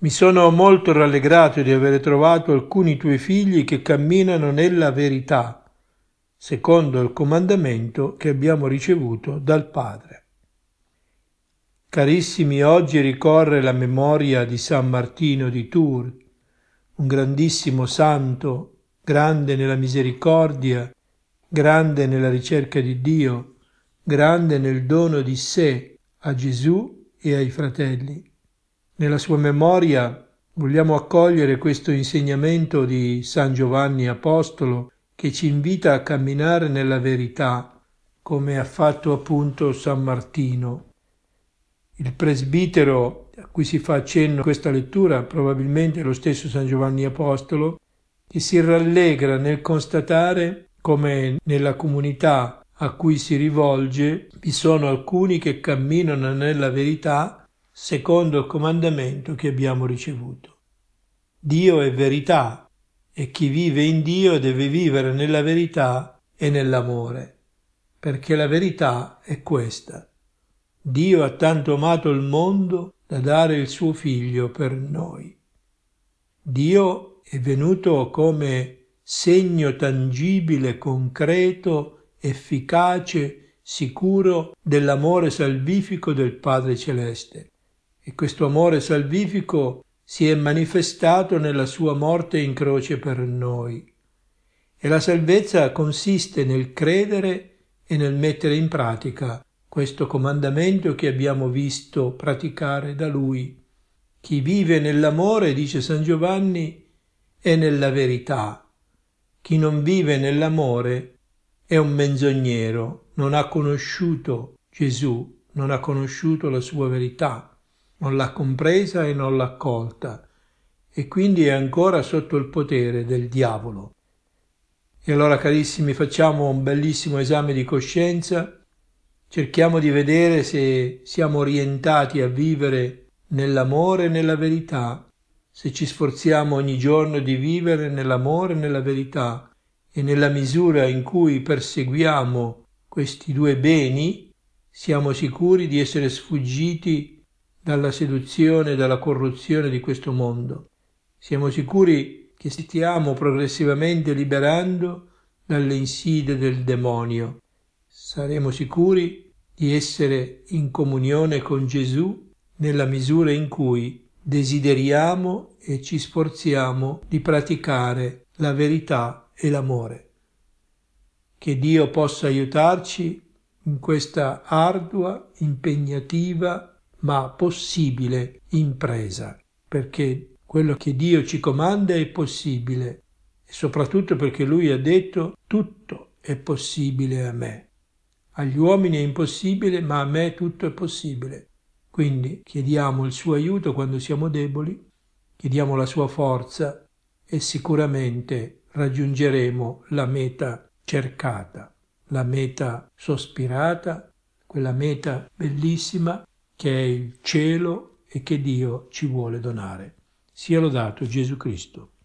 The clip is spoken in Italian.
Mi sono molto rallegrato di aver trovato alcuni tuoi figli che camminano nella verità, secondo il comandamento che abbiamo ricevuto dal Padre. Carissimi, oggi ricorre la memoria di San Martino di Tours, un grandissimo santo, grande nella misericordia, grande nella ricerca di Dio, grande nel dono di sé a Gesù e ai fratelli. Nella sua memoria vogliamo accogliere questo insegnamento di San Giovanni Apostolo che ci invita a camminare nella verità, come ha fatto appunto San Martino. Il presbitero a cui si fa accenno in questa lettura, probabilmente è lo stesso San Giovanni Apostolo, che si rallegra nel constatare come nella comunità a cui si rivolge vi sono alcuni che camminano nella verità secondo il comandamento che abbiamo ricevuto. Dio è verità e chi vive in Dio deve vivere nella verità e nell'amore, perché la verità è questa. Dio ha tanto amato il mondo da dare il suo Figlio per noi. Dio è venuto come segno tangibile, concreto, efficace, sicuro dell'amore salvifico del Padre Celeste. E questo amore salvifico si è manifestato nella sua morte in croce per noi. E la salvezza consiste nel credere e nel mettere in pratica questo comandamento che abbiamo visto praticare da Lui. Chi vive nell'amore, dice San Giovanni, è nella verità. Chi non vive nell'amore è un menzognero, non ha conosciuto Gesù, non ha conosciuto la sua verità. Non l'ha compresa e non l'ha accolta, e quindi è ancora sotto il potere del diavolo. E allora, carissimi, facciamo un bellissimo esame di coscienza, cerchiamo di vedere se siamo orientati a vivere nell'amore e nella verità, se ci sforziamo ogni giorno di vivere nell'amore e nella verità, e nella misura in cui perseguiamo questi due beni, siamo sicuri di essere sfuggiti dalla seduzione e dalla corruzione di questo mondo. Siamo sicuri che stiamo progressivamente liberando dalle insidie del demonio. Saremo sicuri di essere in comunione con Gesù nella misura in cui desideriamo e ci sforziamo di praticare la verità e l'amore. Che Dio possa aiutarci in questa ardua, impegnativa, ma possibile impresa, perché quello che Dio ci comanda è possibile e soprattutto perché Lui ha detto tutto è possibile a me. Agli uomini è impossibile, ma a me tutto è possibile. Quindi chiediamo il suo aiuto quando siamo deboli, chiediamo la sua forza e sicuramente raggiungeremo la meta cercata, la meta sospirata, quella meta bellissima che è il cielo e che Dio ci vuole donare. Sia lodato Gesù Cristo.